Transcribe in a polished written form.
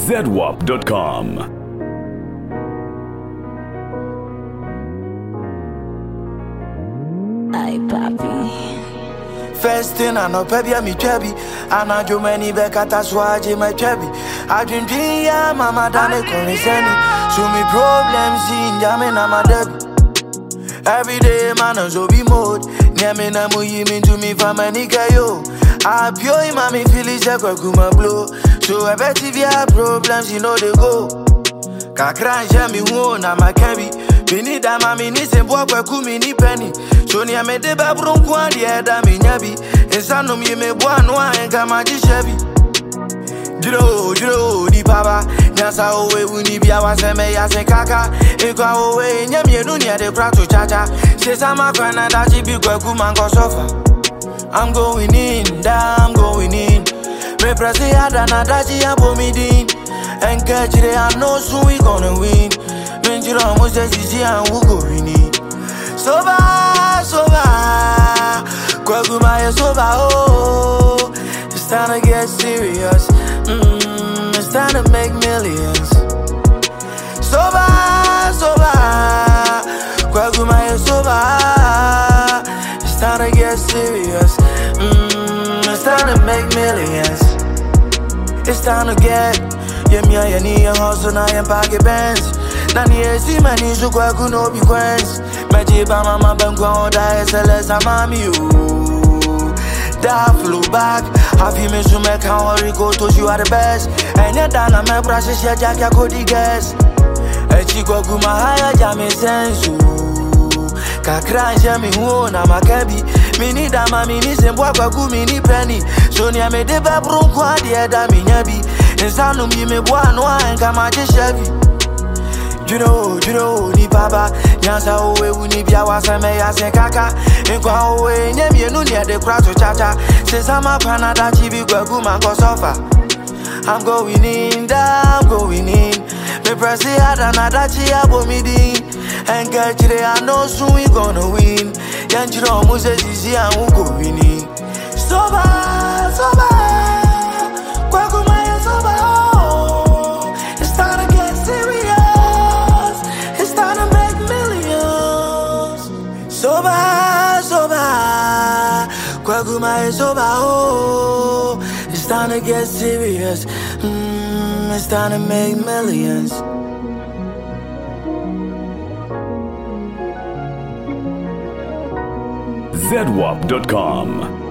ZWAP.com. Ay, papi. First thing I know, baby, I'm a chubby. And I do many back at a swatch in my chubby. I drink ya, mama, done it, calling Sandy. So me problems in jamming, I'm a debby. Every day, man, I'm so be mode. Nyame na mu yimin to me for my nigga, yo. I pure mommy feel it's a kuma blow. So I bet if you have problems, you know they go. Kakran jami who na my carry. Bini da mami ni se mbo kwa kumi ni penny. So ni ame de babron kwa di eda mi nyabi. Insano mi me bwa noa enga maji shebi. Jiro di papa. Nyasa owe uni biya waseme ya se kaka. Ikwa owe nyami enu ni ade prato chacha. Se sama kwa na dachi bi kwa kumango sofa. I'm going in, I'm going in. Me press the hard and I dachi abo mi din. And catch it, I know soon we gonna win. Venture almost as easy and we'll go in it. Soba, Kwaguma is soba, oh. It's time to get serious. It's time to make millions. Soba, Kwaguma is soba. It's time to get serious. It's time to make millions. It's time to get. Yeah, me I need a hustle, I am pocket bands. Nani esi mani shukwa kuno bi kwens. Meji ba mama bengwa oda SLS amami you. Da flew back. Happy me to make a worry go to you are the best. And ya dana me brushes ya jack ya kodi guess. Echi kwa kuma haya jami sensu. Kakran jami huo na makabi. Mini dama mini sembwa kwa kumini penny. So ni amede babron kwa di eda minyabi. Insano mi me bwa noa enga maji shebi. Jiro ni papa. Nyansa owe uni biya waseme ya se kaka. Inkwa owe nyemi enu ni ade prato chacha. Se sama pana da chibi kwe kumango sofa. I'm going in, I'm going in. Me press the hard and I dachi abo mi din. And get it, I know soon we gonna win. Yanjiro muse zizi and we go win it. Soba, Kwaguma is soba, oh. It's time to get serious. It's time to make millions. Soba, Kwaguma is soba, oh. It's time to get serious. It's time to make millions. ZWAP.com.